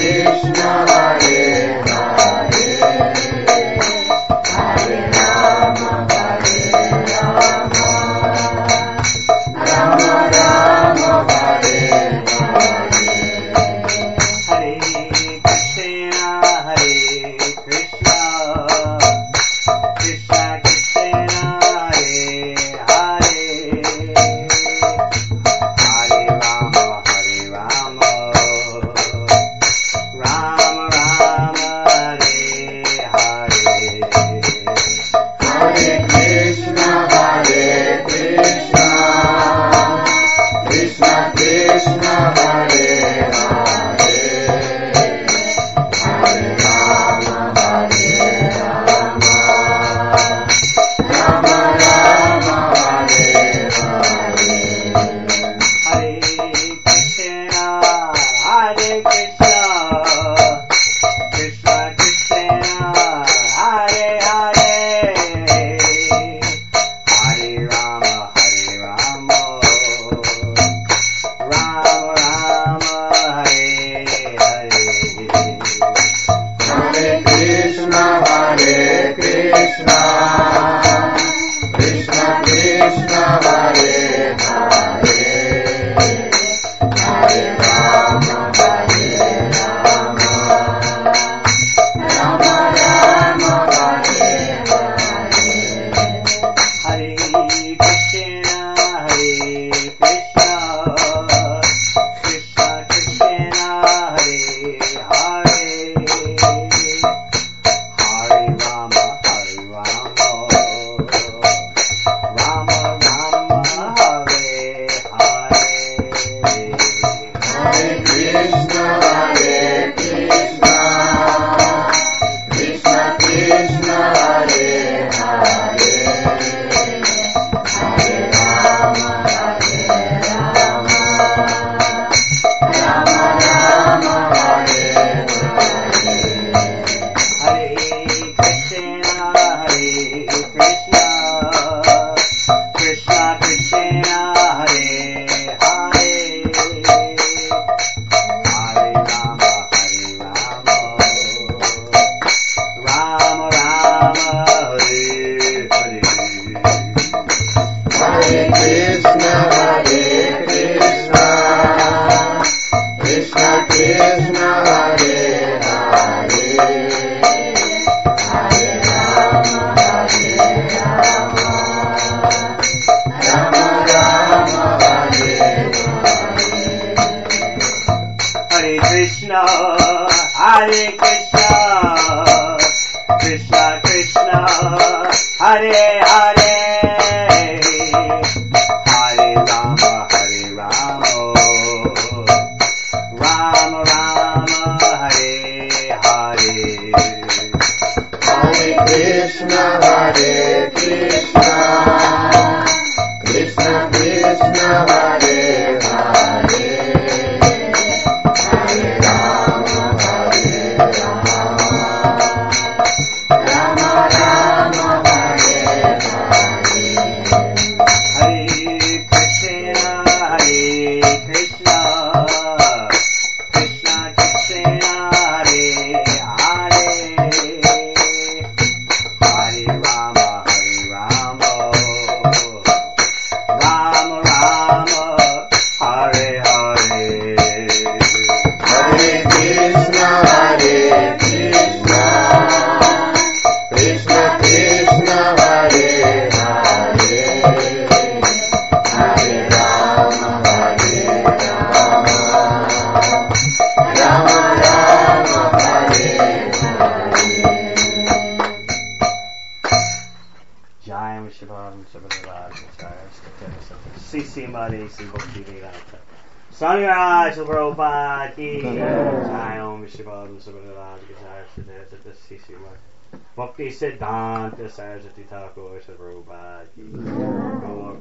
Bhakti Siddhanta Saraswati Thakur Prabhupada ki Gaur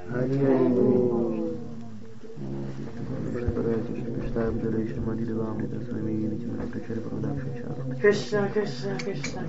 Premanand. Krishna Krishna Krishna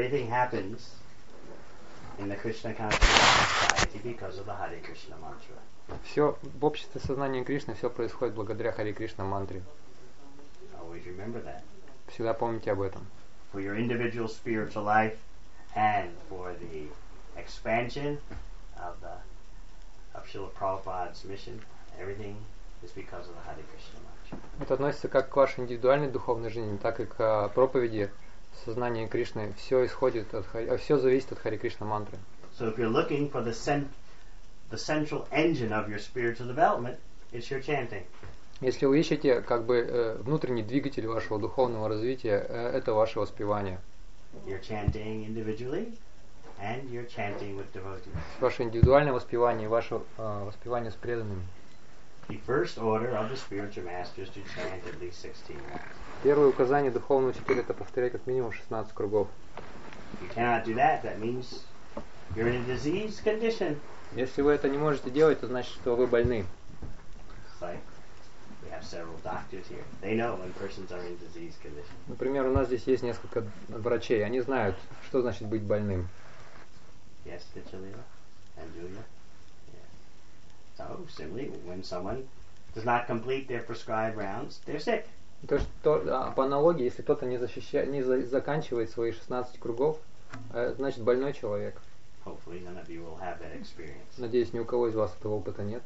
Everything happens in the Krishna consciousness society because of the Hare Krishna mantra. Все в обществе сознания Кришны, все происходит благодаря Харе Кришна мантре. Always remember that. Всегда помните об этом. For your individual spiritual life and for the expansion of Srila Prabhupada's mission, everything is because of the Hare Krishna mantra. Это относится как к вашей индивидуальной духовной жизни, так и к проповеди сознания Кришны. Все исходит от все зависит от Харе Кришна мантры. So if you're looking for the central engine of your spiritual development, it's your chanting. Если вы ищете как бы внутренний двигатель вашего духовного развития, это ваше воспевание. You're chanting individually and you're chanting with devotees. Ваше индивидуальное воспевание и ваше воспевание с преданными. The first order of the spiritual masters to chant at least 16 rounds. Первое указание духовного учителя — это повторять как минимум 16 кругов. If you cannot do that, that means you're in a diseased condition. Если вы это не можете делать, то значит, что вы больны. It's like we have several doctors here. They know when persons are in diseased condition. Например, у нас здесь есть несколько врачей. Они знают, что значит быть больным. Yes, Tichalila and Julia. Yes. So, similarly, when someone does not complete their prescribed rounds, they're sick. То, что, по аналогии, если кто-то не заканчивает свои 16 кругов, значит больной человек. Hopefully none of you will have that experience. Надеюсь, ни у кого из вас этого опыта нет.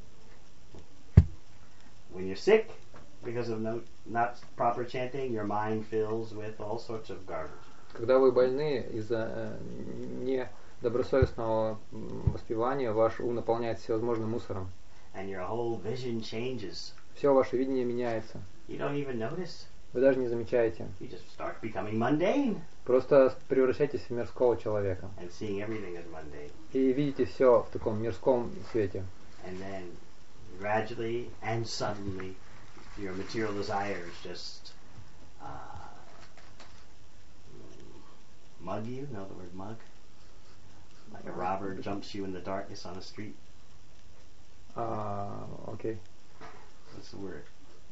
When you're sick, because of not proper chanting, your mind fills with all sorts of garbage. Когда вы больны из-за недобросовестного воспевания, ваш ум наполняется всевозможным мусором. And your whole vision changes. Все ваше видение меняется. You don't even notice. Вы даже не замечаете. You just start becoming mundane. Просто превращаетесь в мирского человека. And seeing everything as mundane. И видите все в таком мирском свете. And then gradually and suddenly your material desires just mug you. Know the word mug? Like a robber jumps you in the darkness on the street. Окей. What's the word?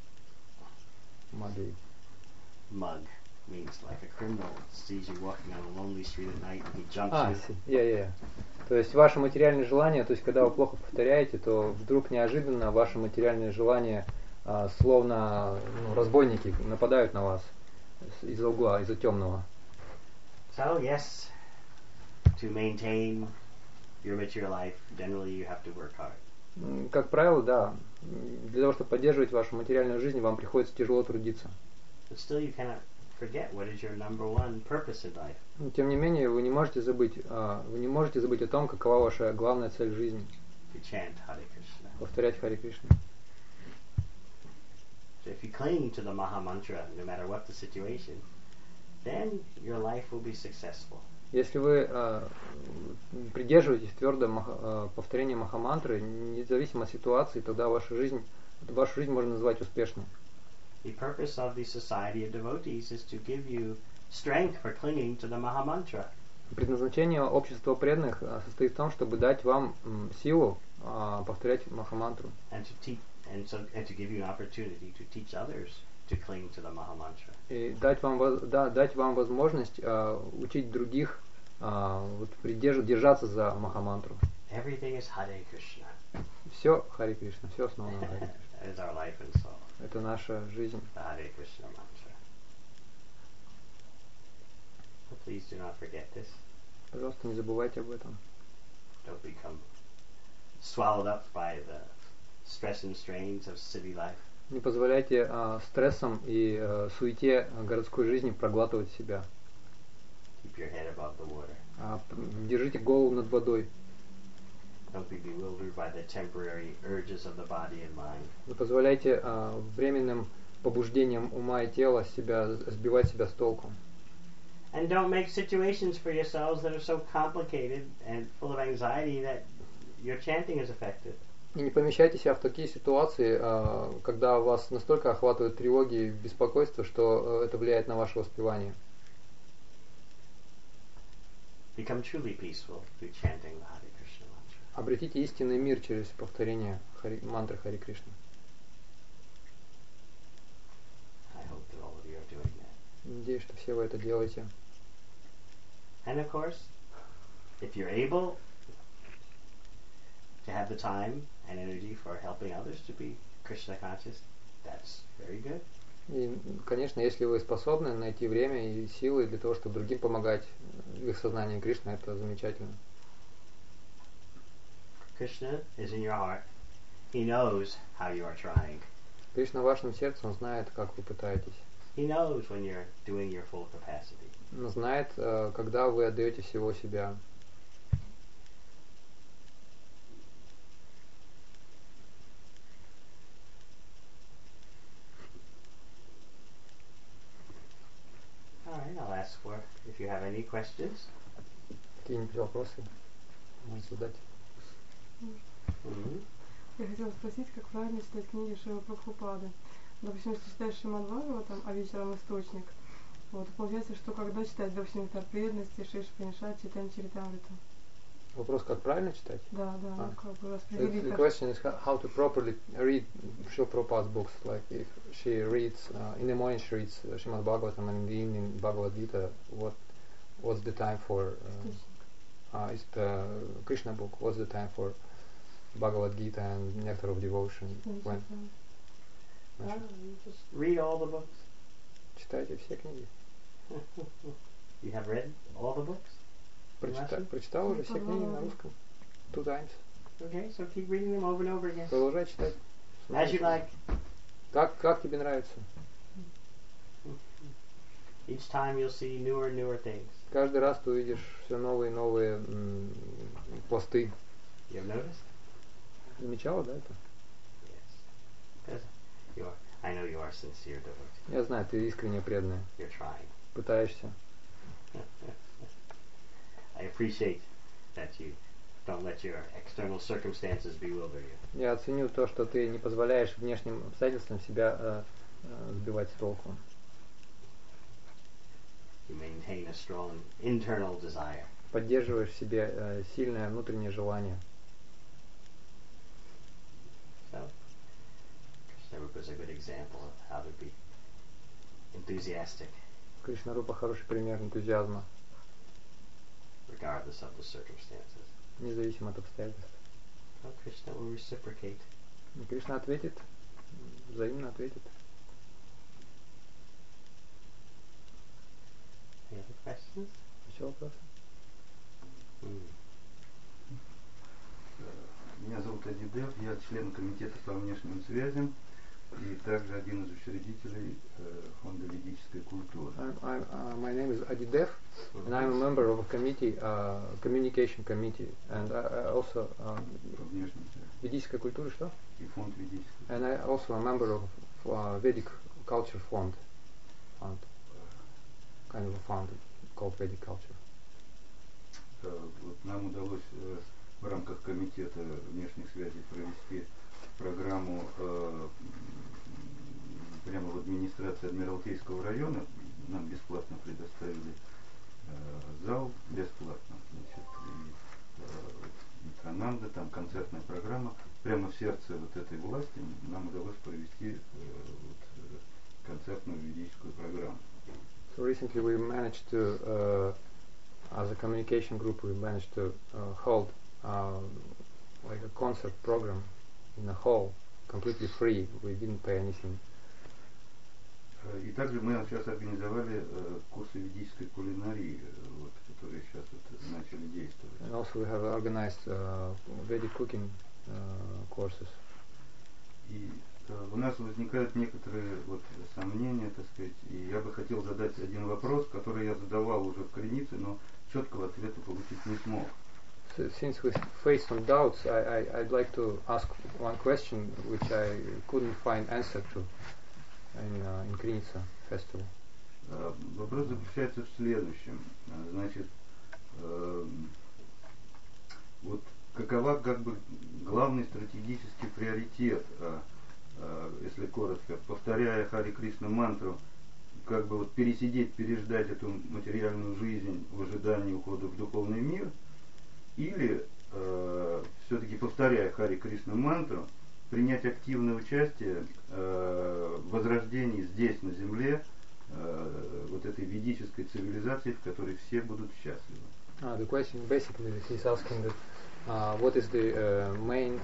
Mug means like a criminal sees you walking on a lonely street at night and he jumps you. То есть ваши материальные желания, то есть когда вы плохо повторяете, то вдруг неожиданно ваши материальные желания словно разбойники нападают на вас из-за угла, из-за темного. So yes, to maintain your material life, generally you have to work hard. Как правило, да. Для того, чтобы поддерживать вашу материальную жизнь, вам приходится тяжело трудиться. But still you cannot forget what is your number one purpose in life. Но, тем не менее, вы не можете забыть о том, какова ваша главная цель в жизни. To chant Hare Krishna. Повторять Харе Кришну. So if you cling to the Maha Mantra, no matter what the situation, then your life will be successful. Если вы придерживаетесь твердо повторения Махамантры, независимо от ситуации, тогда вашу жизнь можно назвать успешной. The purpose of the society of devotees is to give you strength for clinging to the Maha Mantra. Предназначение общества преданных состоит в том, чтобы дать вам силу повторять Махамантру. And to give you an opportunity to teach others to cling to the Maha Mantra. И дать вам возможность учить других держаться за Махамантру. Everything is Hare Krishna. Все Харе Кришна, все основано на Харе Кришна. That is our life and soul. Это наша жизнь. The Hare Krishna mantra. So please do not forget this. Пожалуйста, не забывайте об этом. Don't become swallowed up by the stress and strains of city life. Не позволяйте стрессам и суете городской жизни проглатывать себя. Keep your head above the water. Держите голову над водой. Don't be bewildered by the temporary urges of the body and mind. Не позволяйте временным побуждениям ума и тела сбивать себя с толку. And don't make situations for yourselves that are so complicated and full of anxiety that your chanting is affected. И не помещайте себя в такие ситуации, когда вас настолько охватывают тревоги и беспокойство, что это влияет на ваше воспевание. Become truly peaceful through chanting the Hare Krishna mantra. Обретите истинный мир через повторение мантры Харе Кришны. I hope that all of you are doing that. Надеюсь, что все вы это делаете. And of course, if you're able to have the time and energy for helping others to be Krishna conscious, that's very good. И, конечно, если вы способны найти время и силы для того, чтобы другим помогать в их сознании Кришны, это замечательно. Krishna is in your heart. He knows how you are trying. Кришна в вашем сердце, Он знает, как вы пытаетесь. He knows when you're doing your full capacity. Он знает, когда вы отдаете всего себя. All right, I'll ask for if you have any questions. Какие-нибудь вопросы можете задать? Mm-hmm. Я хотела спросить, как правильно читать книги Шрилы Прабхупады. Допустим, если читаешь Шримад Бхагаватам, а вечером источник, вот, получается, что когда читать, допустим, Нектар преданности, Шиш Панишат, Чайтанья Чаритамриту? Вопрос, как правильно читать? Да, А. как бы распределить. The question is how to properly read Srila Prabhupada's books. Like if she reads, in the morning she reads Srimad Bhagavatam and in the evening Bhagavad Gita, what's the time for, is the Krishna book, what's the time for Bhagavad Gita and Nectar of Devotion? When? You just read all the books. Читайте все книги. You have read all the books? Прочитал уже все книги на русском. 2 times. Okay, so keep reading them over and over again. Продолжай читать. As you like. Как тебе нравится? Each time you'll see newer and newer things. Каждый раз ты увидишь все новые и новые пласты. You have noticed? Замечала, да, это? Yes. Because I know you are sincere devotee. Я знаю, ты искренне преданная. You're trying. Пытаешься. I appreciate that you don't let your external circumstances bewilder you. Я оценю то, что ты не позволяешь внешним обстоятельствам себя сбивать с толку. You maintain a strong internal desire. Поддерживаешь в себе сильное внутреннее желание. So, Krishna Rupa is a good example of how to be enthusiastic. Кришна Рупа хороший пример энтузиазма, Regardless of the circumstances. независимо от обстоятельств. So Krishna will reciprocate. И Кришна ответит, взаимно ответит. Any other questions? Еще вопросы? Меня зовут Адидев, я член комитета по внешним связям и также один из учредителей фонда ведической культуры. My name is Adidev, and I'm a member of a committee, communication committee, and I also По внешним связям. ведическая культура, что? И фонд ведической. And I also a member of Vedic Culture Fund, kind of a fund called Vedic Culture. Вот нам удалось в рамках комитета внешних связей провести программу прямо в администрации Адмиралтейского района. Нам бесплатно предоставили зал, бесплатно. Значит, и Митрананда, там концертная программа. Прямо в сердце вот этой власти нам удалось провести концертную ведическую программу. So recently we managed to, as a communication group, we managed to hold like a concert program in a hall, completely free. We didn't pay anything. И также мы сейчас организовали курсы ведической кулинарии, вот, которые сейчас вот начали действовать. And also we have organized Vedic cooking courses. И у нас возникают некоторые вот сомнения, так сказать, и я бы хотел задать один вопрос, который я задавал уже в Кринице, но четкого ответа получить не смог. So since we face some doubts, I'd like to ask one question which I couldn't find answer to in Krynica festival. Вопрос заключается в следующем. Значит, вот какова как бы главный стратегический приоритет, если коротко, повторяя Хари Кришна мантру, как бы вот пересидеть, переждать эту материальную жизнь в ожидании ухода в духовный мир, или все-таки повторяя Хари Кришна мантру, принять активное участие в возрождении здесь, на земле, вот этой ведической цивилизации, в которой все будут счастливы. The question basically he's asking that what is the main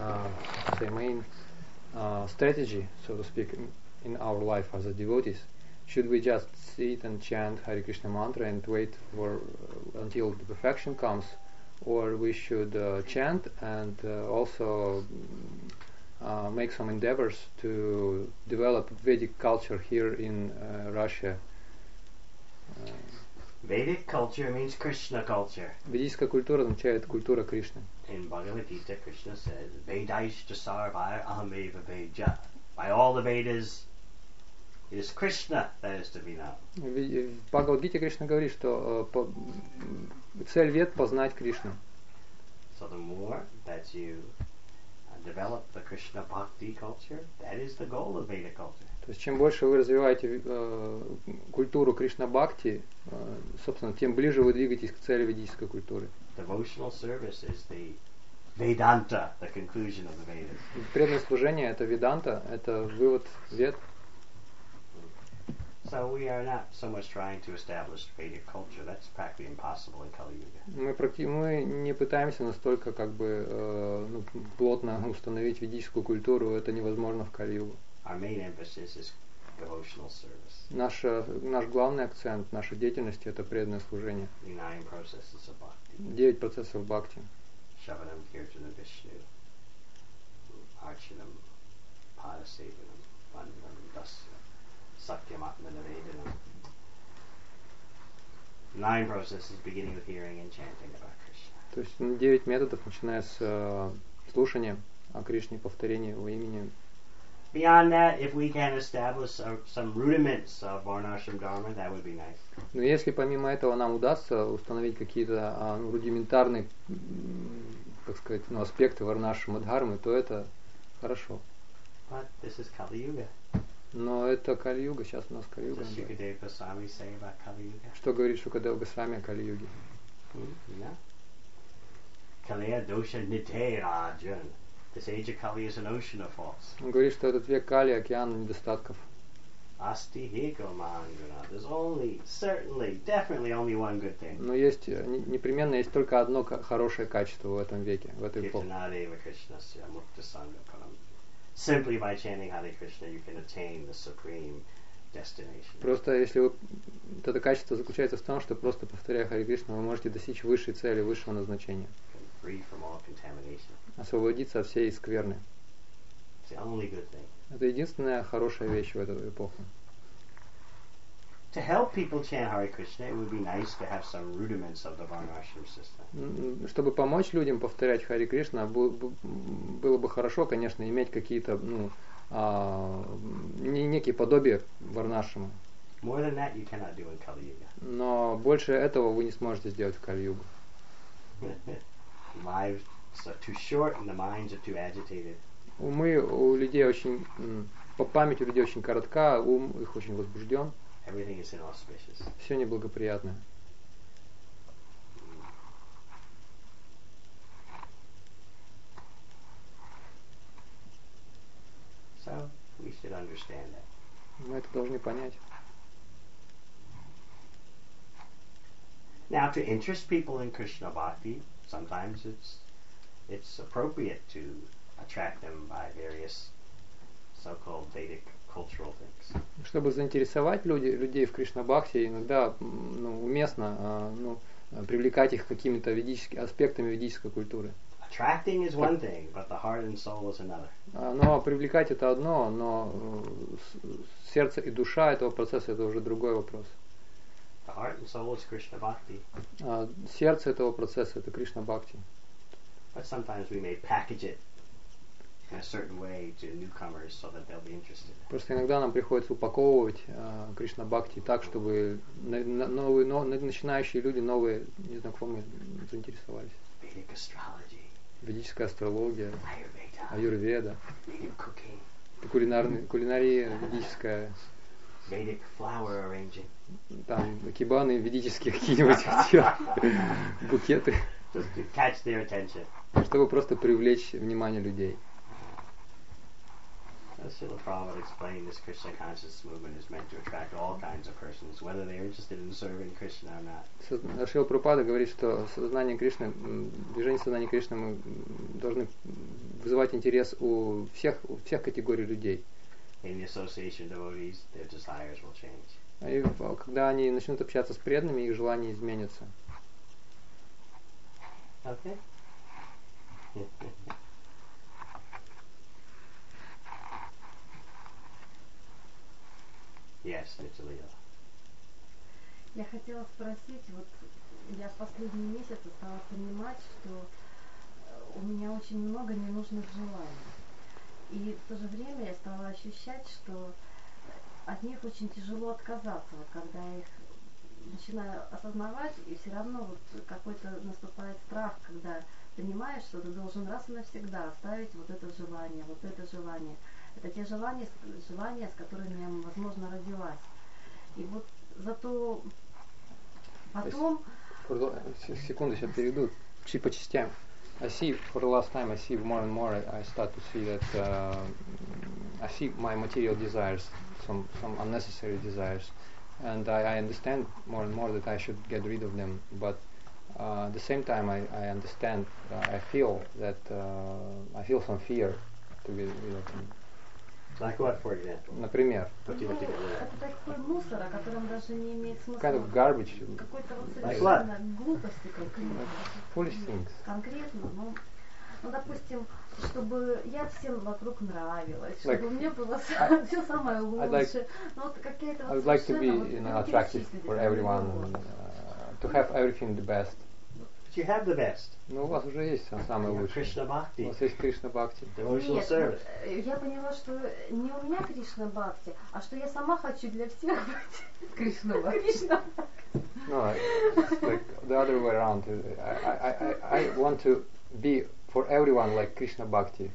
strategy, so to speak, in our life as a devotees? Should we just sit and chant Hare Krishna mantra and wait for until the perfection comes, or we should chant and also make some endeavors to develop Vedic culture here in Russia? Vedic culture means Krishna culture. Ведическая культура означает культура Кришны. In Bhagavad Gita, Krishna says, Vedaishta sarvaya ahameva veja. By all the Vedas, it is Krishna that is to be known. В Бхагавад-гите Кришна говорит, что цель вед познать Кришну. So the more that you develop the Krishna bhakti culture, that is the goal of Vedic culture. То есть чем больше вы развиваете культуру Кришна-бхакти, собственно, тем ближе вы двигаетесь к цели ведической культуры. Devotional service is the Vedanta, the conclusion of the Vedas. Преданное служение — это веданта, это вывод вед. So we are not so much trying to establish Vedic culture. That's practically impossible in Kali Yuga. Мы не пытаемся настолько плотно установить ведическую культуру, это невозможно в Кали-югу. Our main emphasis is devotional service. Наш главный акцент нашей деятельности — это преданное служение. The 9 processes of bhakti. 9 процессов бхакти. Shavanam, Kirtanam, Vishnu, Archanam, Padasevanam, Vandanam, Dasya, Satyam, Atmanavedanam. 9 processes beginning with hearing and chanting about Krishna. То есть 9 методов, начиная с слушания о Кришне, повторения его имени. Beyond that, if we can establish some rudiments of Varnashram Dharma, that would be nice. Но если помимо этого нам удастся установить какие-то рудиментарные, так сказать, аспекты Варнашрама Дхармы, то это хорошо. But this is Kali Yuga. Но это Кали-юга, сейчас у нас Кали-юга. What does Shukadeva Goswami say about Kali Yuga? Что говорит Шукадева Госвами о Кали-юге? Kaliya dosha nite rajan. This age of Kali is an ocean of faults. Он говорит, что этот век Кали — океан недостатков. Asti hiko mahanguna. There's only, certainly, definitely only one good thing. Но есть, непременно есть только одно хорошее качество в этом веке, в этой эпохе. Kirtanadeva Krishnasya mukta sangha param. Simply by chanting Hare Krishna, you can attain the supreme destination. Просто если вы, это качество заключается в том, что просто повторяя Харе Кришну, вы можете достичь высшей цели, высшего назначения. Free from all contamination. Освободиться от всей скверны. It's the only good thing. Это единственная хорошая вещь в эту эпоху. To help people chant Hare Krishna, it would be nice to have some rudiments of the Varnashram system. Чтобы помочь людям повторять Харе Кришна, было бы хорошо, конечно, иметь какие-то, некие подобия Варнашрама. More than that, you cannot do in Kali Yuga. Но больше этого вы не сможете сделать в Кали-югу. Lives are too short and the minds are too agitated. Умы у людей очень, память у людей очень коротка, ум их очень возбужден. Everything is inauspicious. Все неблагоприятно. So we should understand that. Мы это должны понять. Now, to interest people in Krishna Bhakti, sometimes it's appropriate to attract them by various so-called Vedic cultural things. Чтобы заинтересовать людей в Кришна-бхакти, иногда уместно привлекать их какими-то аспектами ведической культуры. Attracting is one thing, but the heart and soul is another. Но привлекать это одно, но сердце и душа этого процесса — это уже другой вопрос. The heart and soul is Krishna Bhakti. Сердце этого процесса — это Кришна-бхакти. But sometimes we may package it in a certain way to newcomers so that they'll be interested. Просто иногда нам приходится упаковывать Кришна-бхакти так, чтобы новые начинающие люди, новые незнакомые заинтересовались. Vedic astrology. Ведическая астрология, Ayurveda. аюрведа, Vedic cooking. кулинария ведическая, Vedic flower arranging. там кибаны ведические какие-нибудь букеты, Just to catch their attention. чтобы просто привлечь внимание людей. Srila Prabhupada explained this Krishna consciousness movement is meant to attract all kinds of persons, whether they're interested in serving Krishna or not. Шрила Прабхупада говорит, что сознание Кришны, движение сознания Кришны мы должны вызывать интерес у всех категорий людей. In the association of devotees, their desires will change. И когда они начнут общаться с преданными, их желания изменятся. Okay. Yes, Nichaliya. Я хотела спросить, вот я в последние месяцы стала понимать, что у меня очень много ненужных желаний. И в то же время я стала ощущать, что от них очень тяжело отказаться, вот когда я их начинаю осознавать, и все равно вот какой-то наступает страх, когда понимаешь, что ты должен раз и навсегда оставить вот это желание, вот это желание. Это те желания, с которыми я, возможно, родилась. И вот зато потом... Секунду, сейчас перейду по частям. I see, for the last time, I see more and more, I start to see that I see my material desires, some unnecessary desires, and I understand more and more that I should get rid of them, but at the same time I understand, I feel some fear to be rid of them. Like what, for example? Например, это такой мусор, о котором даже не имеет смысла. kind of garbage, Какой-то вот Like совершенно глупости конкретно. foolish things. Конкретно, ну, допустим, чтобы я всем вокруг нравилась, чтобы мне было все самое лучшее. Ну, вот какая-то I вот would like to be, совершенно attractive for everyone, to have everything the best. But you have the best. Ну, у вас уже есть самое You have лучшее. Krishna У Bhakti, вас есть Кришна Бхакти. devotional Нет, service. вот, я поняла, что не у меня Кришна Бхакти, а что я сама хочу для всех быть Кришна Бхакти. No, it's like the other way around. I want to be for everyone like Krishna Bhakti.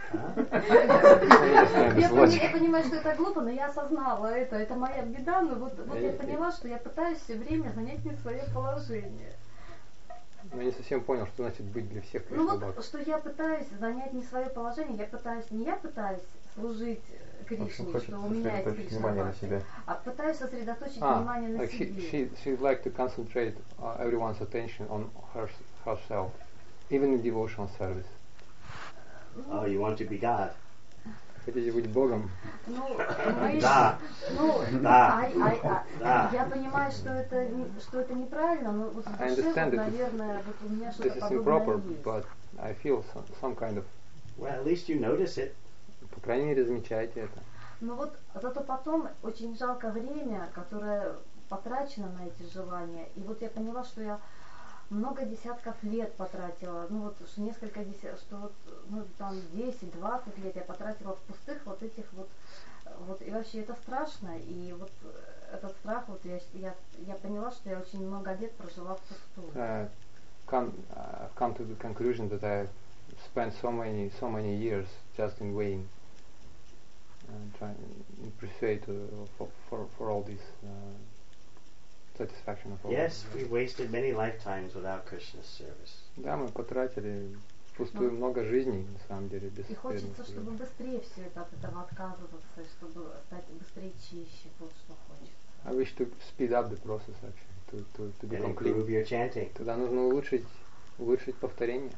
Я понимаю, что это глупо, но я осознала это моя беда, но вот я поняла, что я пытаюсь все время занять не свое положение. Но я не совсем понял, что значит быть для всех Ну Кришна вот, Бхакти. что я пытаюсь занять не свое положение, я пытаюсь служить Кришне, что у меня есть Кришна Бхакти, а пытаюсь сосредоточить внимание на Like себе. she'd like to concentrate everyone's attention on herself, even in devotional service. Oh, you want to be God. Хотите быть Богом? Ну, Да. Да. Да. Я понимаю, что это неправильно, но вот в I душе, understand вот, that наверное, вот у меня This что-то is подобное improper, есть. but I feel some kind of, Well, at least you notice it. по крайней мере, замечайте это. Но вот зато потом очень жалко время, которое потрачено на эти желания. И вот я поняла, что я много десятков лет потратила, ну вот что несколько десятков, что вот ну, там 10-20 лет я потратила в пустых вот этих вот и вообще это страшно, и вот этот страх, вот я поняла, что я очень много лет прожила впустую. I've come to the conclusion that I spent so many years just in vain, trying in pursuit for all this satisfaction of all. Yes, we wasted many lifetimes without Krishna's service. Да, мы потратили впустую много жизней, на самом деле, без И хочется, преданности. чтобы быстрее все это от этого отказываться, и чтобы стать быстрее чище, вот что хочется. I wish to speed up the process actually, to And become improve clean. your chanting. Тогда нужно улучшить повторение.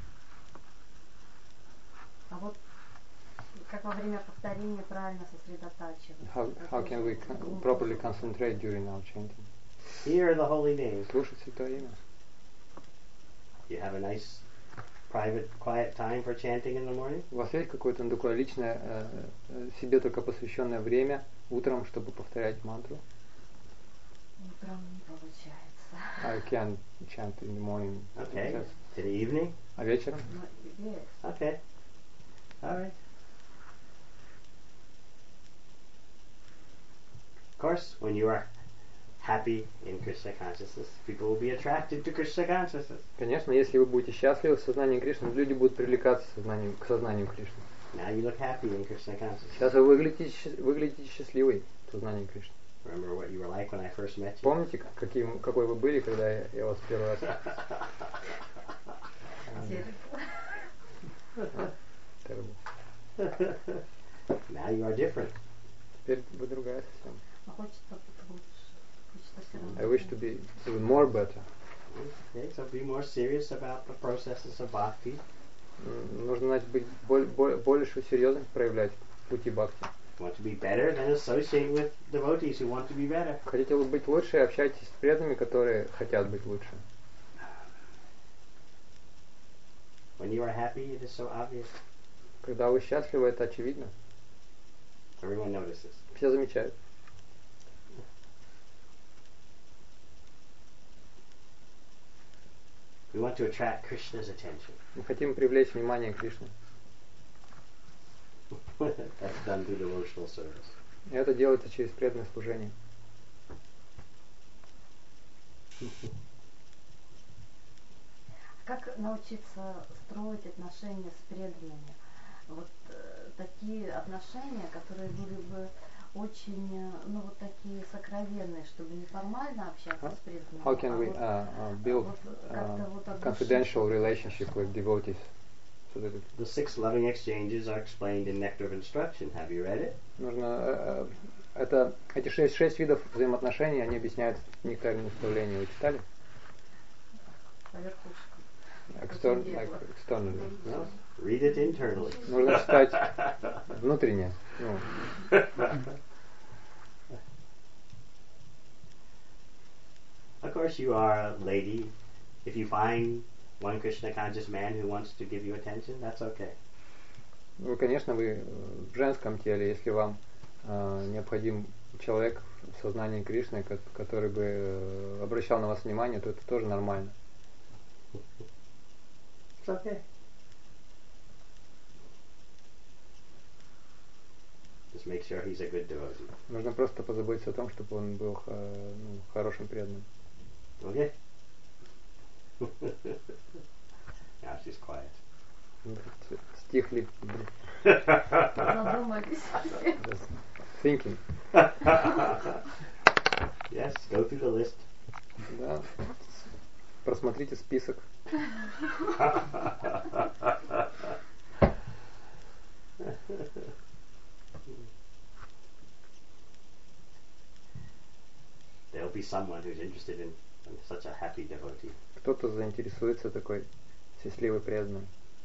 А вот как во время повторения правильно сосредотачиваться. How can we properly concentrate during our chanting? Here are the holy names. Слушать Святое Имя. You have a nice, private, quiet time for chanting in the morning? У вас есть какое-то такое личное, себе только посвященное время утром, чтобы повторять мантру? Утром не получается. I can chant in the morning. Okay. Yes. In the evening? А вечером? Ну, есть. Okay. All right. Of course, when you are happy in Krishna consciousness, people will be attracted to Krishna consciousness. Конечно, если вы будете счастливы в сознании Кришны, люди будут привлекаться к сознанию Кришны. Now you look happy in Krishna consciousness. Сейчас вы выглядите счастливой в сознании Кришны. Remember what you were like when I first met you? Помните, какой вы были, когда я вас первый раз... Терпи. Terrible. different. Теперь вы другая совсем. А хочется быть лучше. Хочется все равно. I wish to be even more better. Okay, so be more serious about the processes of bhakti. Нужно быть больше серьезность проявлять в пути бхакти. Want to be better, then associate with devotees who want to be better. Хотите быть лучше, общайтесь с преданными, которые хотят быть лучше. When you are happy, it is so obvious. Когда вы счастливы, это очевидно. Everyone notices. Все замечают. We want to attract Krishna's attention. Мы хотим привлечь внимание Кришны. That's done through devotional service. И это делается через преданное служение. Как научиться строить отношения с преданными? Вот такие отношения, которые были бы очень, ну вот такие сокровенные, чтобы неформально общаться с преданными. How can we build confidential relationship with devotees? So that The 6 loving exchanges are explained in Nectar of Instruction. Have you read it? нужно эти шесть видов взаимоотношений, они объясняют в нектаре наставления. Вы читали? По верхушкам. Externally. No. Read it internally. Нужно читать внутренне. Of course, you are a lady. If you find one Krishna conscious man who wants to give you attention, that's okay. Вы, конечно, вы в женском теле, если вам необходим человек в сознании Кришны, который бы обращал на вас внимание, то это тоже нормально. It's okay. Just make sure he's a good devotee. Нужно просто позаботиться о том, чтобы он был хорошим преданным. Okay? Now she's quiet. Стихли. Задумались. Just thinking. Yes, go through the list. Да. Просмотрите список. There'll be someone who's interested in such a happy devotee. Кто-то заинтересуется такой счастливой преданным.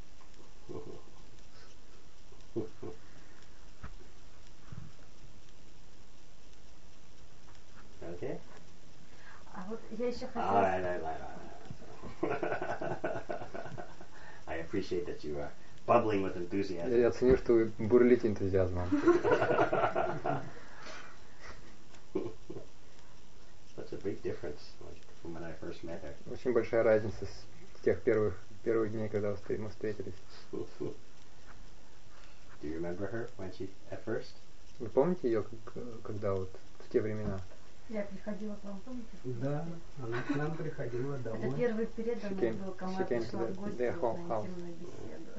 Okay? А вот я еще All хотела... right. I appreciate that you are bubbling with enthusiasm. Я ценю, что вы бурлите энтузиазмом. Such a big difference from when I first met her. Очень большая разница с тех первых дней, когда мы встретились. Do you remember her when she at first? Вы помните ее, когда вот в те времена? Я приходила к вам, помните? Да, она к нам приходила домой. Это первый переданный был, кому я пришла в гости their на house. интимную беседу.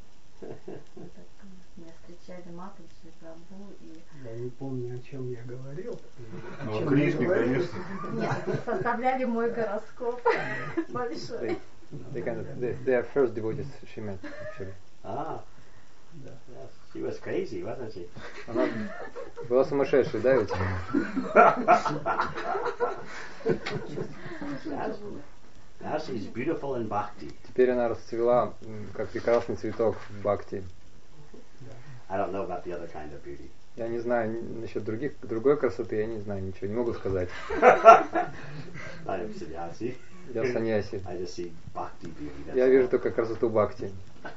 Меня встречали Матаджи, Прабху и... Я не помню, о чем я говорил. Ну, о Кришне, конечно. Нет, составляли мой гороскоп большой. They are first devotees she met, actually. Ah. Да. Yes, she was crazy, wasn't she? Она была сумасшедшей, да, ведь? Now she's beautiful in bhakti. Теперь она расцвела, как прекрасный цветок в бхакти. I don't know about the other kind of beauty. Я не знаю насчет другой красоты, я не знаю ничего, не могу сказать. I am sannyasi. Я саньяси. I just see bhakti beauty. That's Я all. вижу только красоту бхакти.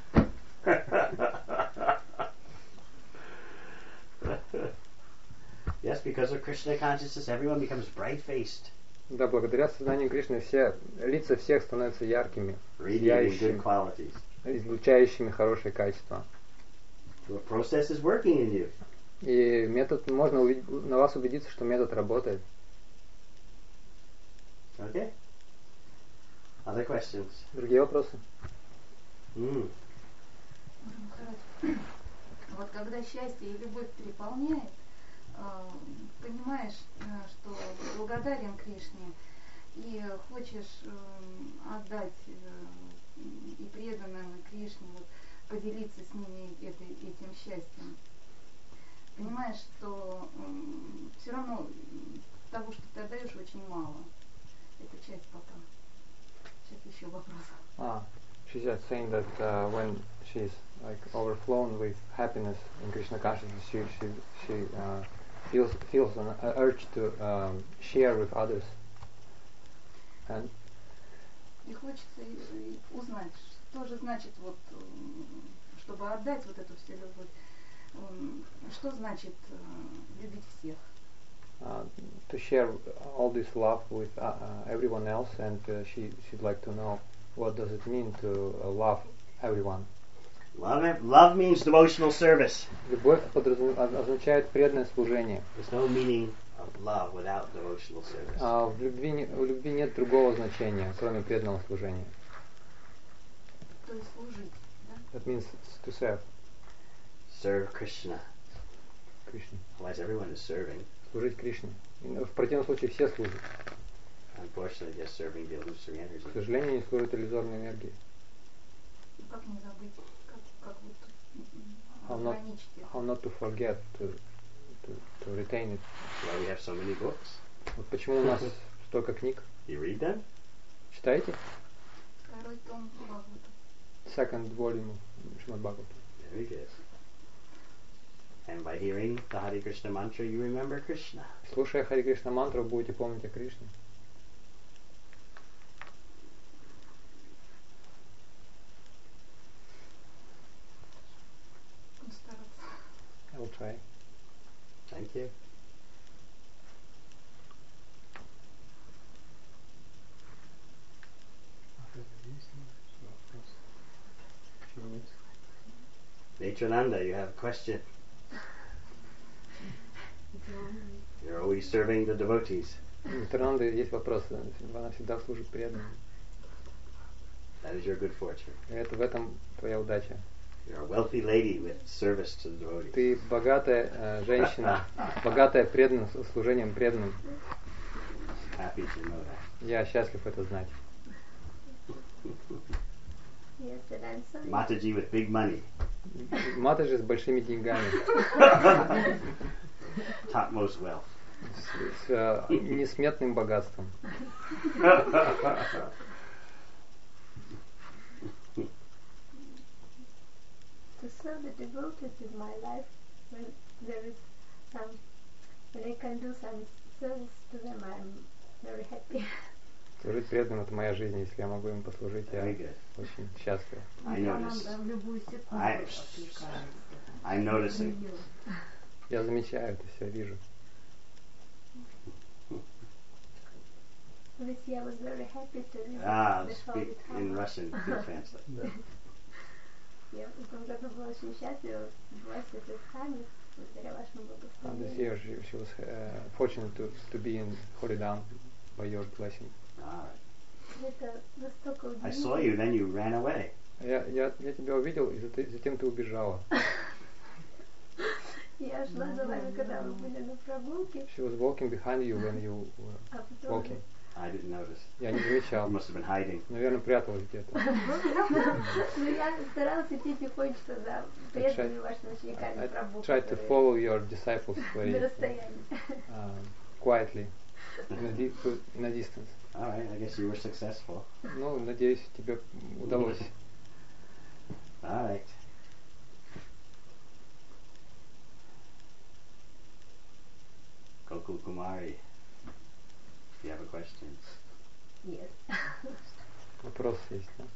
Yes, because of Krishna consciousness, everyone becomes bright-faced, Да, благодаря сознанию Кришны лица всех становятся яркими, radiating good сияющими, qualities. излучающими хорошие качества. The process is working in you. И можно на вас убедиться, что метод работает. Okay? Other questions? Другие вопросы? Вот когда счастье и любовь переполняет, понимаешь, что благодарен Кришне и хочешь отдать и преданным, и Кришне, вот, поделиться с ними этим счастьем, понимаешь, что все равно того, что ты отдаешь, очень мало. Это часть пока. Сейчас еще вопрос. She's just saying that when she's like overflown with happiness in Krishna consciousness, she feels an urge to share with others. And И хочется узнать, что же значит вот, чтобы отдать вот эту всю любовь, что значит любить всех. To share all this love with everyone else, and she'd like to know what does it mean to love everyone. Love means devotional service. Любовь означает преданное служение. There's no meaning of love without devotional service. В любви нет другого значения, кроме преданного служения. То есть служить, да? That means to serve. Serve Krishna. Krishna. Otherwise everyone is serving. Служить Кришне. В противном случае все служат. Unfortunately, just serving the illusory energy. К сожалению, не служат иллюзорной энергии. Как не забыть, как вот ограничить это? How not to forget, to retain it. That's why we have so many books. Вот почему у нас столько книг. You read them? Читаете? Второй том Бхагавата. Second volume Шримад Бхагавата. Very good. And by hearing the Hare Krishna mantra, you remember Krishna. Слушая Хари Кришна мантру, будете помнить о Кришне. Буду стараться. I will try. Thank you. Nityananda, you have a question. You're always serving the devotees. У Нитянанды есть вопрос. Она всегда служит преданным. That is your good fortune. И в этом твоя удача. You're a wealthy lady with service to the devotees. Ты богатая женщина, богатая преданным, служением преданным. Happy to know that. Я счастлив это знать. Yes, and I'm sorry. Mataji with big money. Матаджи с большими деньгами. Topmost wealth. С несметным богатством. To serve the devotees in my life, when there is when I can do some service to them, I'm very happy. Служить преданным — это моя жизнь. Если я могу им послужить, я очень счастлив. I notice. В любую секунду I'm откликается. noticing. Я замечаю это все, вижу. This year I was very happy to visit the Speak Holy in Tower. Russian. Please translate. Я в этом году была очень счастлива бывать в Святой Храме благодаря вашему And this благословению. year she was fortunate to be in Holy Dham by your blessing. Это настолько I saw you, then you ran away. Я тебя увидел, и затем ты убежала. Я шла за вами, когда вы были на прогулке, She was walking behind you when you were а потом walking. I didn't notice. Я не You замечал. must have been hiding. Наверное, пряталась где-то. ну, я старалась идти тихонечко за преданными вашими учениками I прогулки, tried to которые follow your disciples на very расстоянии. quietly, in a distance. All right, I guess you were successful. Ну, надеюсь, тебе удалось. All right. Gokul Kumari, do you have a question? Yes. Вопрос есть, да?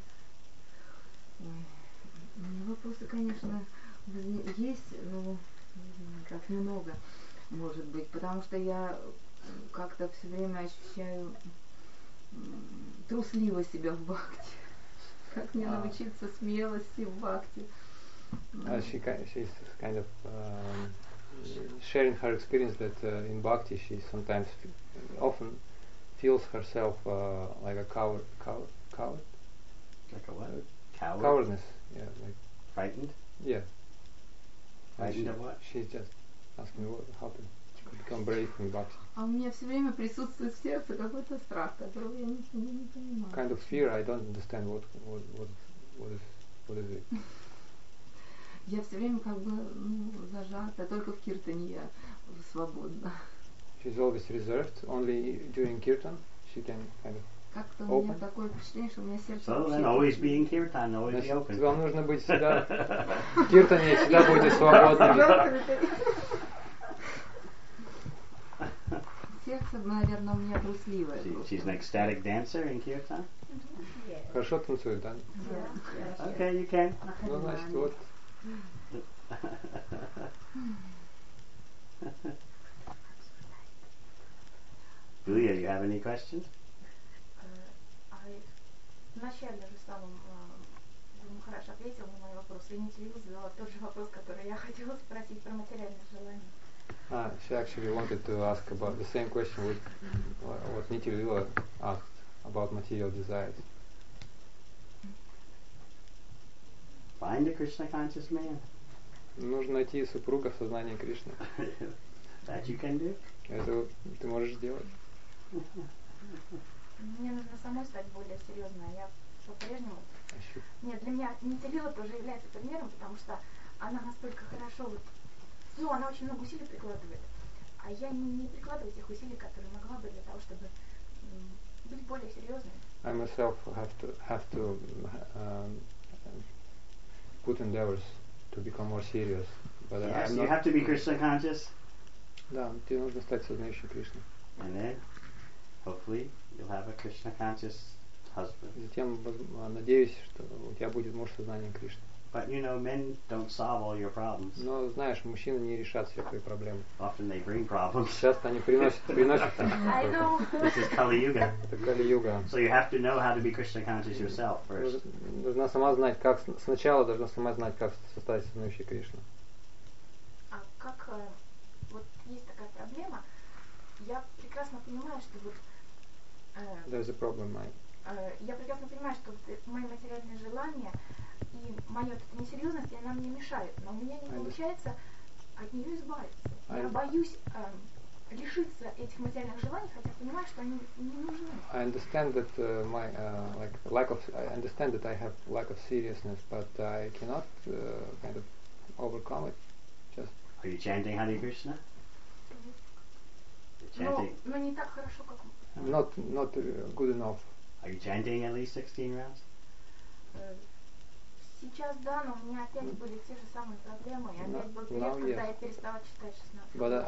Вопросы, конечно, есть, но как немного, может быть, потому что я как-то все время ощущаю трусливо себя в бхакти. Как мне научиться смелости в бхакти? She's kind of sharing her experience that in bhakti she sometimes often feels herself like a coward. Like a what? Coward? Cowardness, yeah, like Frightened? yeah. Frightened of what? She's just asking how to become brave in bhakti. А у меня все время присутствует в сердце какой-то страх, которого я не понимаю. Kind of fear. I don't understand what is it. Я все время как бы зажата, только в киртане я свободна. She's always reserved. Only during kirtan she can kind of. Как-то у меня Open. такое впечатление, что у меня сердце So вообще then always закрыто. be in kirtan, always be Значит, open. вам нужно быть всегда в киртане, всегда будете свободными. Сердце, наверное, у меня трусливое. She's an ecstatic dancer in kirtan. Хорошо танцует, да? Okay, you can. Ну, значит, вот. Julia, you have any questions? Вначале же самом Махарадж ответил на мои вопросы, и Нитилю задала тот же вопрос, который я хотела спросить про материальное желание. She actually wanted to ask about the same question with what Niti Lila asked about material desires. Find a Krishna conscious man. Нужно найти супруга в сознании Кришны. That you can do. Это вот ты можешь сделать. Мне нужно самой стать более серьезной, а я по-прежнему... Нет, для меня Нитилила тоже является примером, потому что она настолько хорошо вот... Ну, она очень много усилий прикладывает, а я не прикладываю тех усилий, которые могла бы для того, чтобы быть более серьезной. I myself have to put endeavors to become more serious. But Yes, I'm you not. have to be Krishna conscious. Да, тебе нужно стать сознающим Кришной. And then, hopefully, you'll have a Krishna conscious husband. Затем, надеюсь, что у тебя будет муж сознания Кришны. But you know, men don't solve all your problems. Но знаешь, мужчины не решат все твои проблемы. Often they bring problems. Часто они приносят I know. This is Kali Yuga. Это Кали-юга. So you have to know how to be Krishna conscious yourself first. Должна сама знать, как сначала должна сама знать, как стать сознающей Кришну. А как вот есть такая проблема, я прекрасно понимаю, что вот There's a problem, я прекрасно понимаю, что вот мои материальные желания и моя вот эта несерьезность, она мне мешает, но у меня не получается от нее избавиться. Я боюсь лишиться этих материальных желаний, хотя понимаю, что они не нужны. I understand that I understand that I have lack of seriousness, but I cannot kind of overcome it. Just. Are you chanting Hare Krishna? Chanting. Но не так хорошо, как Not good enough. Are you chanting at least 16 rounds? Сейчас да, но у меня опять были те же самые проблемы, и опять был период, когда я перестала читать 16. But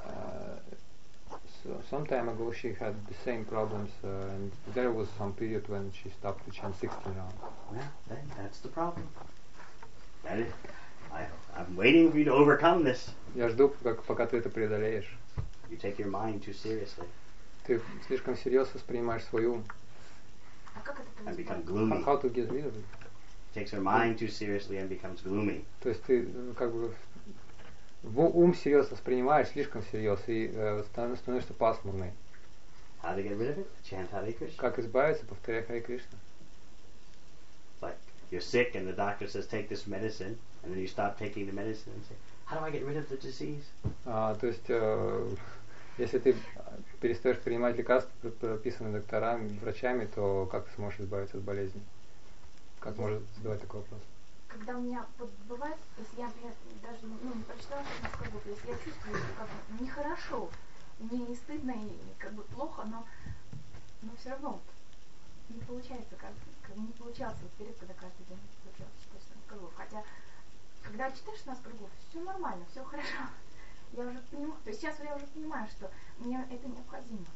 some time ago she had the same problems, and there was some period when she stopped to chant 16 rounds. Well, then that's the problem. That is, I'm waiting for you to overcome this. Я жду, пока ты это преодолеешь. You take your mind too seriously. Ты слишком всерьез воспринимаешь свой ум. А как это And become называется? gloomy. How to get rid of it? Takes her mind too seriously and becomes gloomy. То есть ты как бы ум всерьез воспринимаешь, слишком всерьез, и становишься пасмурной. How to get rid of it? Chant Hare Krishna. Как избавиться? Повторяй Харе Кришна. It's like you're sick and the doctor says take this medicine, and then you stop taking the medicine and say, how do I get rid of the disease? То есть, если ты перестаешь принимать лекарства, прописанные докторами, врачами, то как ты сможешь избавиться от болезни? Как может задавать такой вопрос? Когда у меня вот бывает, если я, например, даже не прочитала шахматскую группу, если я чувствую, что как бы нехорошо, мне не стыдно и как бы плохо, но все равно вот не получается, как не получался вот период, когда каждый день получалось читать 16 кругов. Хотя, когда читаешь 16 кругов, все нормально, все хорошо. Я уже понимаю, то есть сейчас я уже понимаю, что мне это необходимо.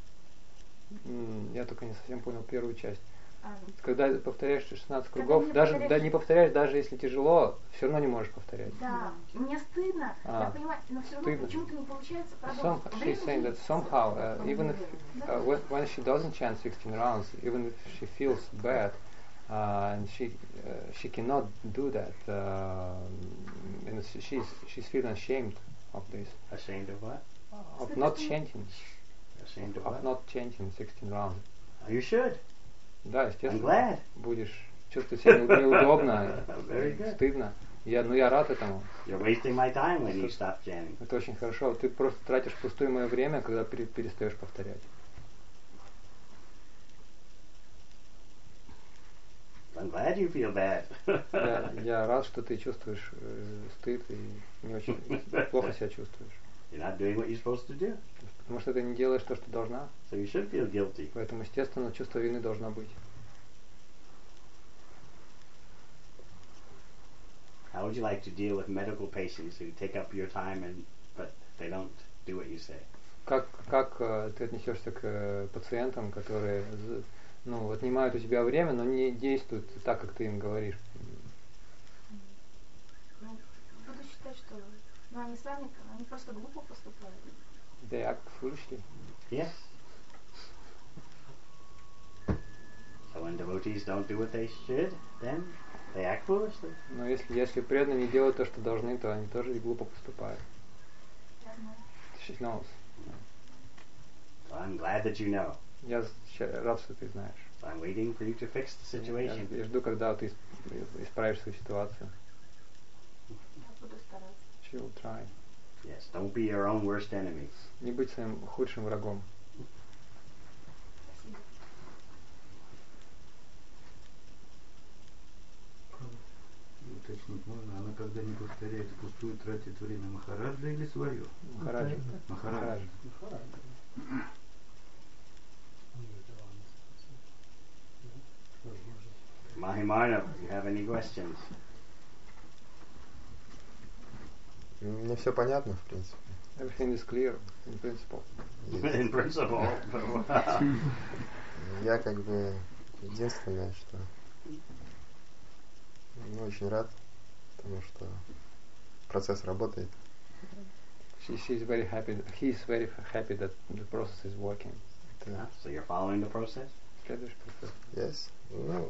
Я только не совсем понял первую часть. А, Когда повторяешь 16 Когда кругов, не даже повторяешь- не повторяешь, даже если тяжело, все равно не можешь повторять. да, мне стыдно, я понимаю, но все равно стыдно. почему-то не получается She's продолжить. saying that somehow, even if when she doesn't chant 16 rounds, even if she feels bad, and she cannot do that, and she's feeling ashamed of this, Ashamed of what? of not chanting, Ashamed of of what? not chanting 16 rounds. You should. Да, I'm естественно, glad. будешь чувствовать себя неудобно, Very good. стыдно. Я рад этому. You're wasting my time when you stop chanting. Это очень хорошо. Ты просто тратишь пустое мое время, когда перестаешь повторять. I'm glad you feel bad. Я рад, что ты чувствуешь стыд и не очень плохо себя чувствуешь. You're not doing what you're supposed to do. Потому что ты не делаешь то, что должна. So you should feel guilty. Поэтому, естественно, чувство вины должно быть. How would you like to deal with medical patients who take up your time but they don't do what you say? Как ты отнесешься к пациентам, которые отнимают у тебя время, но не действуют так, как ты им говоришь? Буду считать, что они с вами, они просто глупо поступают. They act foolishly. Yes. So when devotees don't do what they should, then they act foolishly. Но если преданные не делают то, что должны, то они тоже и глупо поступают. Я знаю. She knows. So I'm glad that you know. Я рад, что ты знаешь. So I'm waiting for you to fix the situation. Я жду, когда ты исправишь свою ситуацию. Я буду стараться. She will try. Yes, don't be your own worst enemy. Не быть своим худшим врагом. Спасибо. Уточнить можно, она когда не повторяет, пустую тратит время Махараджа или свое? Махараджа. Махараджа. Mahimana, you have any questions? Мне все понятно, в принципе. Everything is clear in principle. In principle. Я как бы единственное, что очень рад, потому что процесс работает. She's very happy. He's very happy that the process is working. So you're following the process? Следуешь процесс. Yes. Ну,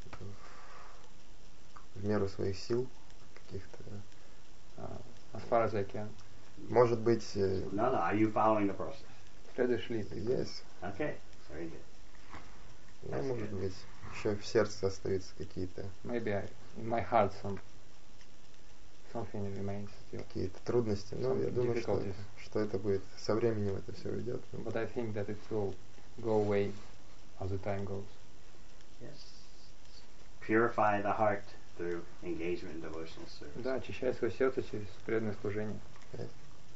в меру своих сил каких-то. As far as I can. Может быть. No, are you following the process? Следуешь ли ты? Yes. Okay, very good. Ну, может быть, еще в сердце остаются какие-то. Maybe in my heart something remains still. Какие-то трудности. Но я думаю, что это будет со временем это все уйдет. But I think that it will go away as the time goes. Yes. Purify the heart through engagement in devotional service. Да, очищай свое сердце через преданное служение. Yes.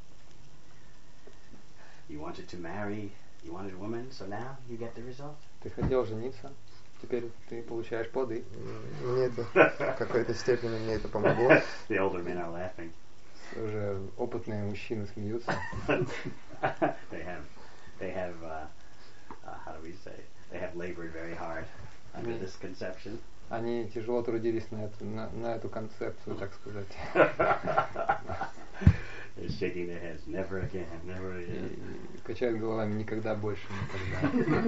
You wanted to marry, you wanted a woman, so now you get the result. Ты хотел жениться, теперь ты получаешь плоды. Мне это в какой-то степени мне это помогло. The older men are laughing. Уже опытные мужчины смеются. They have how do we say? They have labored very hard under this conception. Они тяжело трудились на эту концепцию, так сказать. They're shaking their heads. Never again, never again. И качают головами, никогда больше, никогда.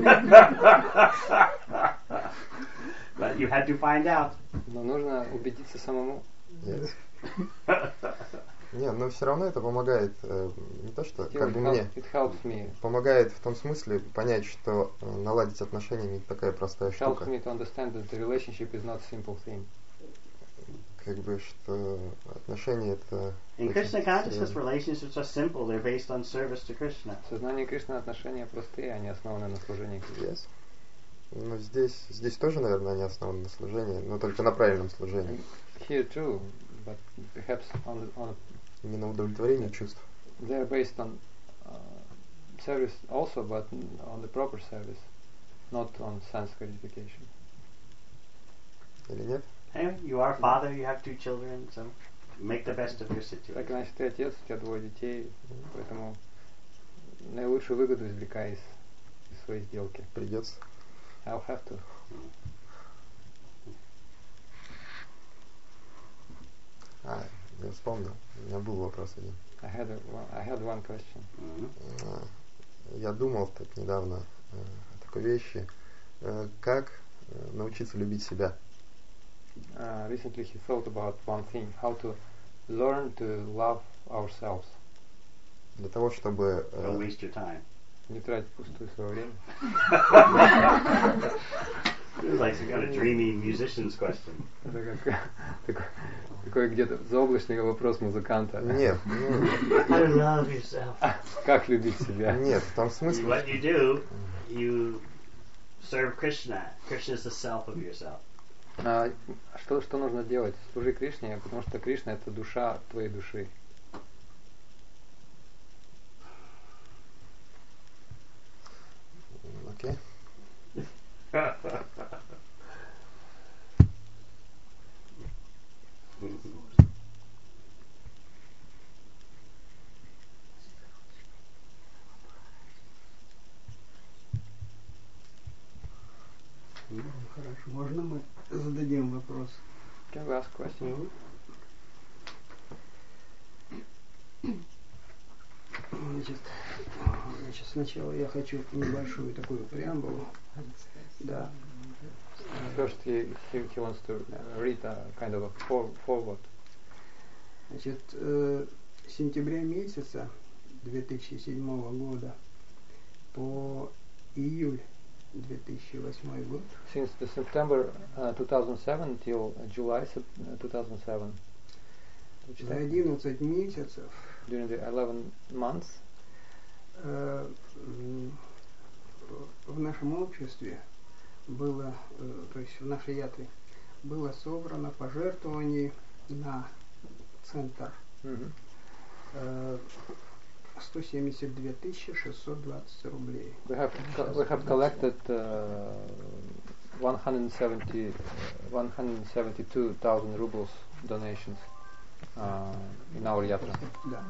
But you had to find out. Но нужно убедиться самому. Yes. Не, но все равно это помогает, не то что, как бы мне, помогает в том смысле понять, что наладить отношения не такая простая штука. Как бы, что отношения это... In Krishna consciousness, relationships are simple. They're based on service to Krishna. В сознании Кришны отношения простые, они основаны на служении Кришне. Yes. Но здесь тоже, наверное, они основаны на служении, но только на правильном служении. Here too, but perhaps on именно удовлетворение чувств. They are based on service also, but on the proper service, not on sense gratification. Или нет? Anyway, you are a father, you have 2 children, so make the best of your situation. Так, значит, ты отец, у тебя 2 детей, поэтому наилучшую выгоду извлекай из своей сделки. Придется. I'll have to. Я вспомнил. У меня был вопрос один. I had one question. Я думал так недавно о такой вещи. Как научиться любить себя? Recently he thought about one thing. How to learn to love ourselves. Для того, чтобы... Don't waste your time. Не тратить пустую свое время. It's like some kind of dreamy musician's question. Это такой где-то заоблачный вопрос музыканта. Нет. How to love yourself. Как любить себя? Нет, в том смысле... What you do, you serve Krishna. Krishna is the self of yourself. Что нужно делать? Служи Кришне, потому что Кришна это душа твоей души. Окей. Ну, хорошо. Можно мы зададим вопрос? Can we ask question? Значит, сначала я хочу небольшую такую преамбулу. Да. First he wants to read a kind of a forward. Значит, с сентября месяца 2007 года по июль 2008 год. Since the September 2007 till July 2007. За 11 месяцев. During the 11 months. В нашем обществе было, то есть в нашей ятре, было собрано пожертвований на центр 172 620 рублей. We have collected 172,000 rubles donations in our yatra. Да.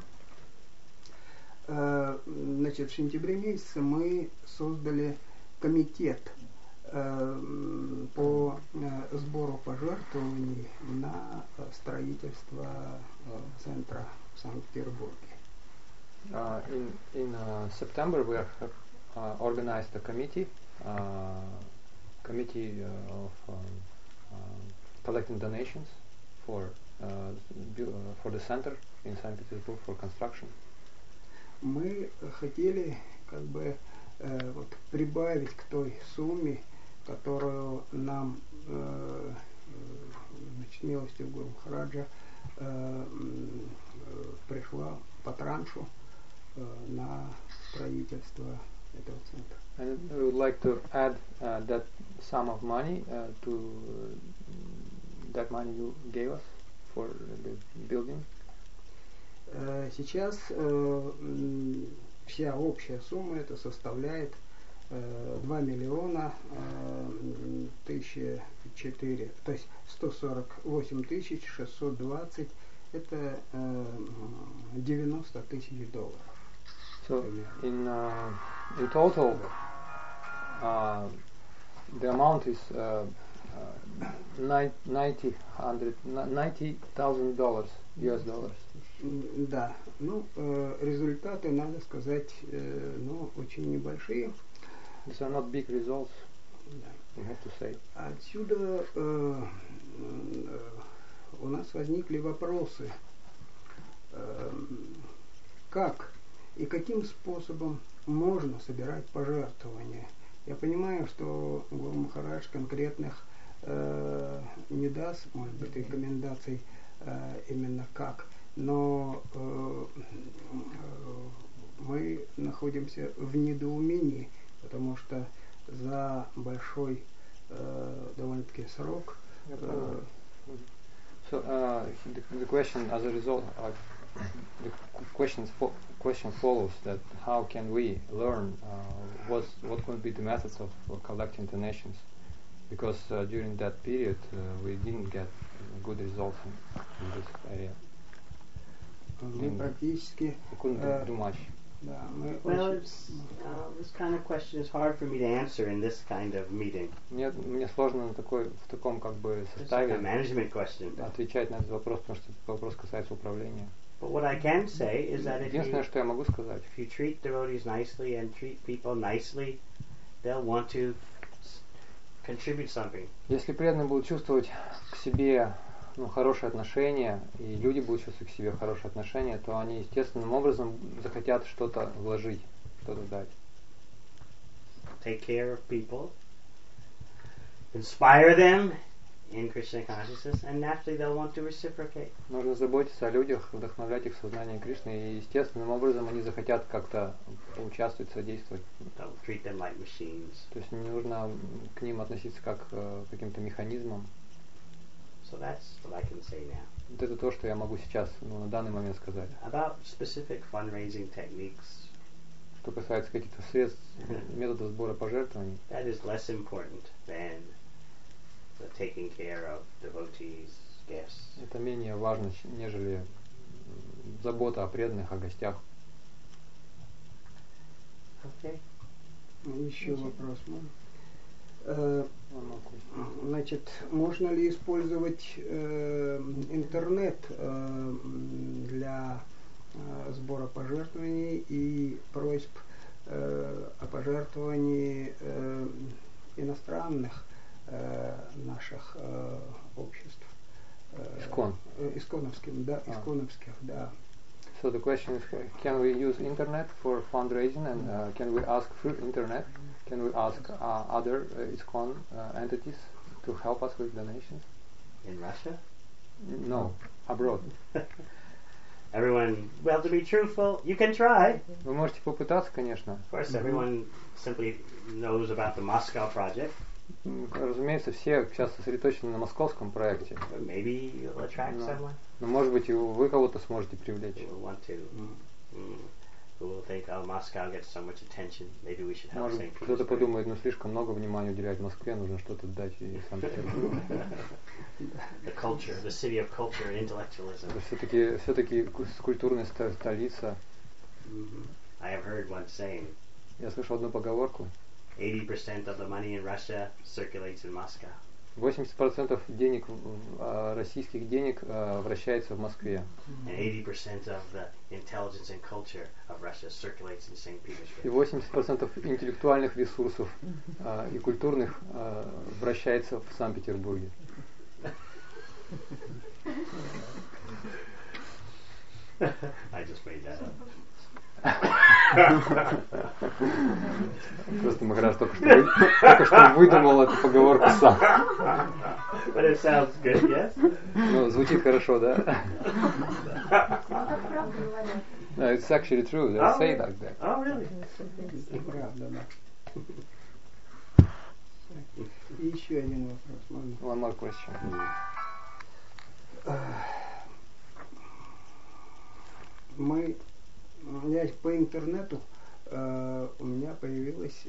Значит, в сентябре месяце мы создали комитет по сбору пожертвований на строительство центра в Санкт-Петербурге. In September we have organized a committee of collecting donations for the center in St. Petersburg for construction. Мы хотели как бы вот прибавить к той сумме, которую нам милостью Гуру Махараджа пришла по траншу на строительство этого центра. And we would like to add that sum of money to that money you gave us for the building. Сейчас вся общая сумма это составляет 2 миллиона 1004, то есть 148 620, это 90 тысяч долларов. So in total the amount is $90,000 US dollars. Да, ну результаты, надо сказать, ну очень небольшие. These are not big results. We have to say. Отсюда у нас возникли вопросы, как и каким способом можно собирать пожертвования. Я понимаю, что Гуру Махарадж конкретных не даст, может быть, рекомендаций именно как, но мы находимся в недоумении, потому что за большой довольно-таки срок. So the question, as a result, the question follows that how can we learn what could be the methods of collecting donations, because during that period we didn't get good results in this area. Мы практически we couldn't do much. Well, this kind of question is hard for me to answer in this kind of meeting. Мне сложно в таком как бы составе отвечать на этот вопрос, потому что этот вопрос касается управления. But what I can say is that единственное, что я могу сказать, if you treat devotees nicely and treat people nicely, they'll want to contribute something. Если преданные будут чувствовать к себе хорошие отношения, и люди будут чувствовать к себе хорошие отношения, то они естественным образом захотят что-то вложить, что-то дать. Take care of people, inspire them in Krishna consciousness, and naturally they'll want to reciprocate. Нужно заботиться о людях, вдохновлять их в сознание Кришны, и естественным образом они захотят как-то участвовать, содействовать. Don't treat them like machines. То есть не нужно к ним относиться как к каким-то механизмам. So that's what I can say now. Вот это то, что я могу сейчас, на данный момент сказать. About specific fundraising techniques. Что касается каких-то средств, методов сбора пожертвований. That is less important than the taking care of devotees, guests. Это менее важно, нежели забота о преданных, о гостях. Okay. Еще вопрос можно? Значит, можно ли использовать интернет для сбора пожертвований и просьб о пожертвовании иностранных наших обществ? Исконовским, да, исконовских, да. So the question is, can we use internet for fundraising, and can we ask through internet? Can we ask other ISKCON entities to help us with donations? In Russia? No, abroad. Everyone, well, to be truthful, you can try. Вы можете попытаться, конечно. Of course, everyone simply knows about the Moscow project. Разумеется, все сейчас сосредоточены на московском проекте. Maybe you'll attract someone. Но, может быть, и вы кого-то сможете привлечь. Who will want to. Who will think, oh, Moscow gets so much attention. Maybe we should help St. Petersburg. Кто-то подумает, слишком много внимания уделять Москве, нужно что-то дать и Санкт-Петербургу. The culture, the city of culture and intellectualism. Все-таки культурная столица. I have heard one saying. Я слышал одну поговорку. 80% of the money in Russia circulates in Moscow. 80% денег, российских денег вращается в Москве. And 80% of the intelligence and culture of Russia circulates in St. Petersburg. И 80% интеллектуальных ресурсов и культурных вращается в Санкт-Петербурге. I just made that up. Просто Махарадж только что выдумал эту поговорку сам. But it sounds good, yes? Ну, звучит хорошо, да? No, it's actually true. They say like that. Oh, really? Правда, да. И еще один вопрос, можно? One more question. Я по интернету у меня появилась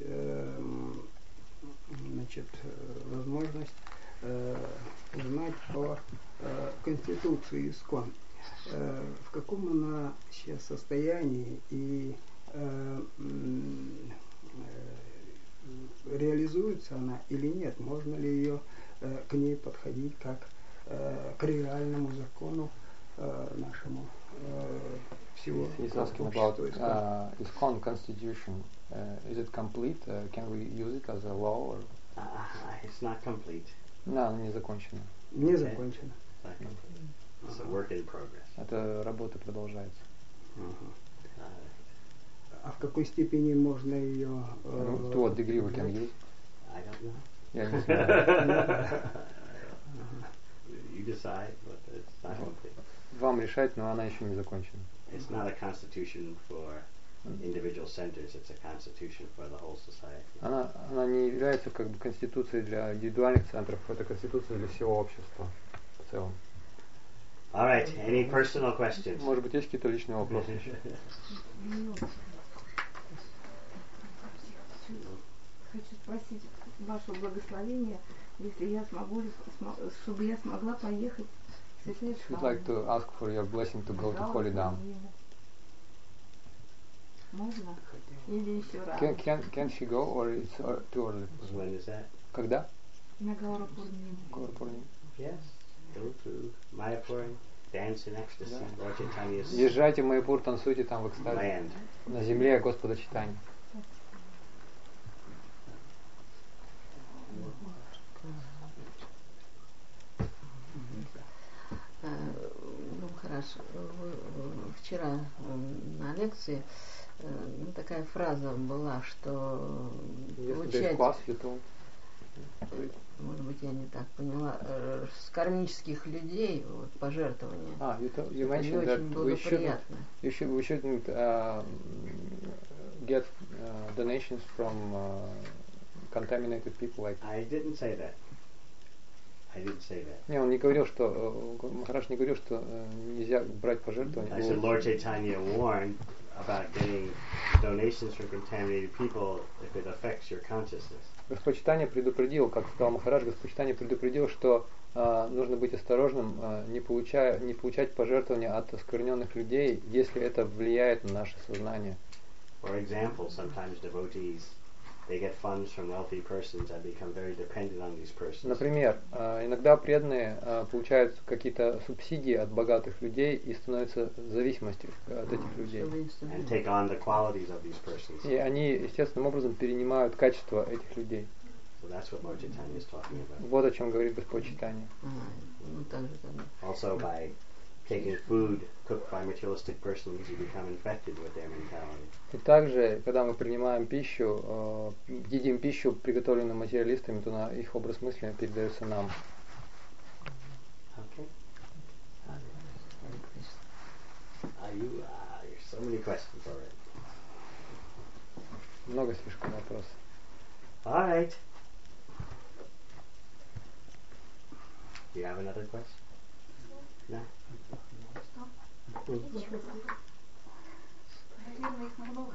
возможность узнать о Конституции ИСКОН. В каком она сейчас состоянии и реализуется она или нет? Можно ли ее к ней подходить как к реальному закону нашему всего He's asking about ISKCON constitution. Is it complete? Can we use it as a law? Or? It's not complete. No, не закончено. Не закончено. It's a work in progress. Это работа продолжается. А в какой степени можно ее... To what degree we can use? I don't know. Я не знаю. You decide, but it's not complete. Вам решать, но она еще не закончена. It's not a constitution for individual centers, it's a constitution for the whole society. Она не является как бы конституцией для индивидуальных центров, это конституция для всего общества в целом. All right, any personal questions? Может быть, есть какие-то личные вопросы еще? Хочу спросить ваше благословение, если я смогу, чтобы я смогла поехать. We'd like to ask for your blessing to go to Holy Dham. Можно? Или еще раз? Can she go or it's too early? When is that? Когда? На Гаура Пурним. Yes. Go to Mayapur, dance in ecstasy. Lord Chaitanya's Езжайте в Майяпур, танцуйте там в экстазе. land. На земле Господа Чайтаньи. Ну хорошо. Вчера на лекции такая фраза была, что получать, может быть, я не так поняла, с кармических людей пожертвования you mentioned that we shouldn't get donations from contaminated people like. I didn't say that. I didn't say that. Не, он не говорил, что Махарадж не говорил, что нельзя брать пожертвования. I said Lord Chaitanya warned about getting donations from contaminated people if it affects your consciousness. Господь Чайтанья предупредил, как сказал Махарадж, Господь Чайтанья предупредил, что нужно быть осторожным, не получать пожертвования от оскверненных людей, если это влияет на наше сознание. For example, sometimes devotees they get funds from wealthy persons and become very dependent on these persons. Например, иногда преданные получают какие-то субсидии от богатых людей и становятся в зависимости от этих людей. And take on the qualities of these persons. И они естественным образом перенимают качество этих людей. So that's what Lord Chaitanya is talking about. Вот о чем говорит Господь Чайтанья. Also by taking food cooked by materialistic persons, you become infected with their mentality. И также, когда мы принимаем пищу, едим пищу, приготовленную материалистами, то их образ мысли передается нам. Okay. There's so many questions already. Много слишком вопросов. All right. Do you have another question? No? Наверное, их много.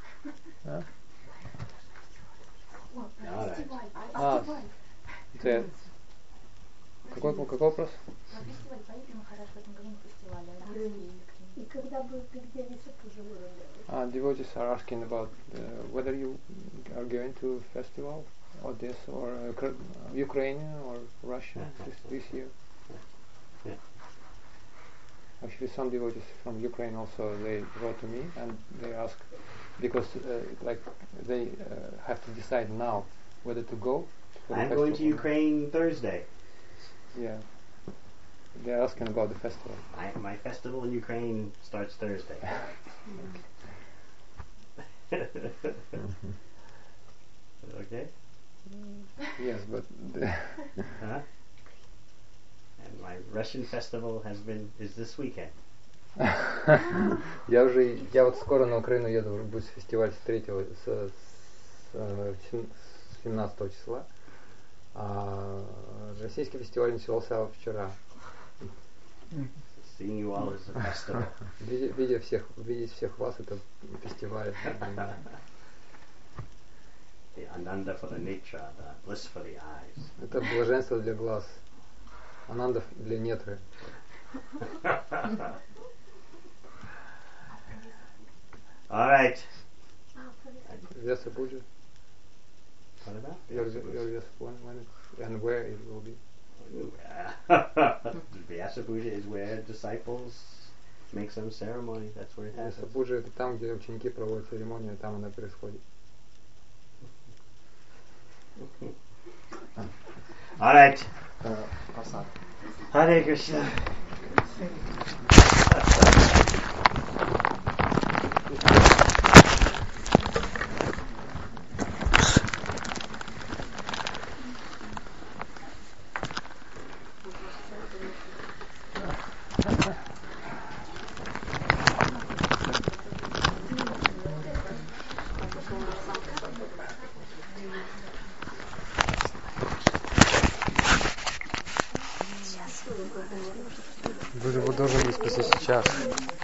Какой вопрос? На фестиваль поедем, Махарадж, в этом году на фестивале. И когда будет, где Висапуджа будет? Devotees are asking about whether you are going to a festival or this or Ukraine or Russia this year. Yeah. Actually, some devotees from Ukraine also they wrote to me and they ask because they have to decide now whether to go. I'm going to Ukraine Thursday. Yeah. They're asking about the festival. My festival in Ukraine starts Thursday. Okay? Yes, but... Huh? And my Russian festival is this weekend. Я вот скоро на Украину еду, будет фестиваль с 17 числа, а российский фестиваль начался вчера. Seeing you all is a festival. Видеть всех вас это фестиваль. The ananda for the netra, the bliss for the eyes. Это блаженство для глаз, ананда для нетры. All right. Vyasabhuja. What about? Your when and where it will be. Vyasabhuja is where disciples make some ceremony. That's where it happens. Vyasabhuja это там, где ученики проводят церемонию, там она происходит. All right. Hare Krishna. Вы должен быть спустя сейчас.